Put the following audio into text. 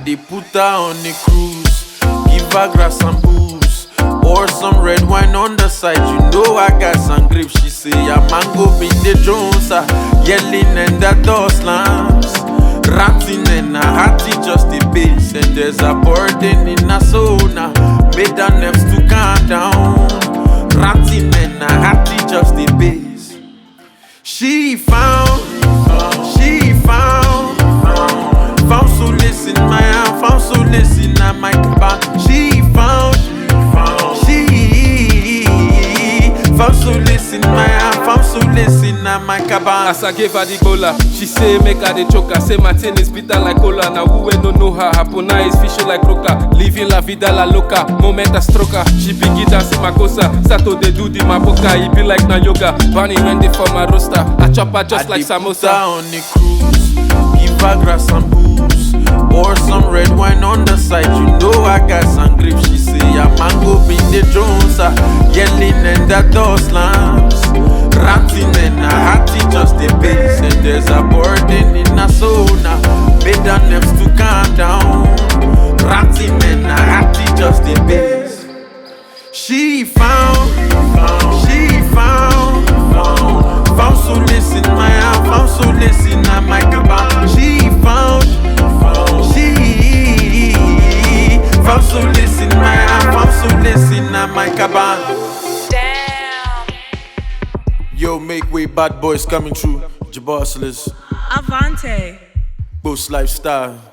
dey put her on a cruise, give her grass and booze, or some red wine on the side. You know I got some grip. She say a mango be the Jones, yelling and the door slams, ranting and a hearty just the bass. And there's a burden in her soul now, made her nerves to calm down, ranting and a hearty just the bass. She found solace in my hand, found solace in my cabin. She found solace in my hand, found solace in my cabin. As I gave her the gola, she say make her the choker. Say my tin is bitter like cola. Now who no know her, her pona is fishy like croca. Living la vida la loca, moment a stroker. She begin dancing my cosa, Saturday do the maboka. It be like na yoga, bunny when they form a roster. I chop her just like samosa. On the cruise, give her grass and booze, or some red wine on the side. You know I got some grip. She say a mango be the Jones, yelling and the door slams, ranting and a hearty just the bass. And there's a burden in her soul now, made her nerves to calm down, ranting and a hearty just the bass. She found solace in my hand, found solace in my cabin. She found solace in my hand, found solace in my cabin. Damn. Yo, make way, bad boys coming through. Jabossless, Avante. Boast Lifestyle.